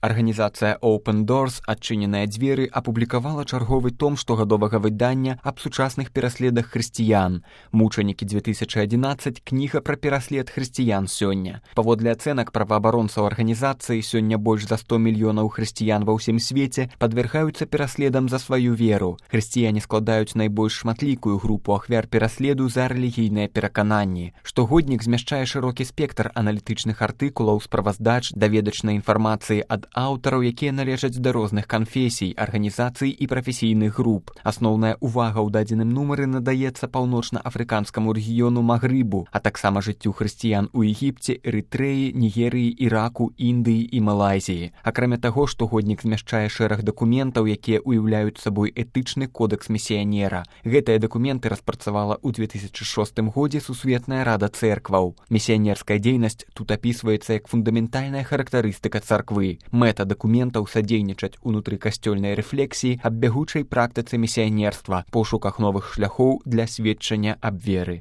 Арганізацыя Open Doors «Адчыненыя дзверы» апублікавала чарговы том штогадовага выдання аб сучасных пераследах хрысціян. «Мучанікі 2011. Кніга пра пераслед хрысціян сёння». Паводле ацэнак праваабаронцаў арганізацыі, сёння больш за 100 мільёнаў хрысціян ва ўсім свеце падвяргаюцца пераследам за сваю веру. Хрысціяне складаюць найбольш шматлікую групу ахвяр пераследу за рэлігійныя перакананні. Штогоднік змяшчае шырокі спектр аналітычных артыкулаў, справаздач, даведачнай інфармацыі ад аўтараў, якія належаць да розных канфесій, арганізацый і прафесійных груп. Асноўная увага ў дадзеным нумары надаецца паўночна-афрыканскаму рэгіёну Магрыбу, а таксама жыццю хрысціян у Егіпце, Эрытрэі, Нігерыі, Іраку, Індыі і Малайзіі. Акрамя таго, штогоднік змяшчае шэраг дакументаў, якія уяўляюць сабой этычны кодэкс місіянера. Гэтыя дакументы распрацавала ў 2006 годзе Сусветная рада цэркваў. Місіянерская дзейнасць тут апісваецца як фундаментальная характарыстыка царквы. Мэта дакументаў садзейнічаць унутрыкасцёльнай рэфлексіі аб бягучай практыцы місіянерства, пошуках новых шляхоў для сведчання аб веры.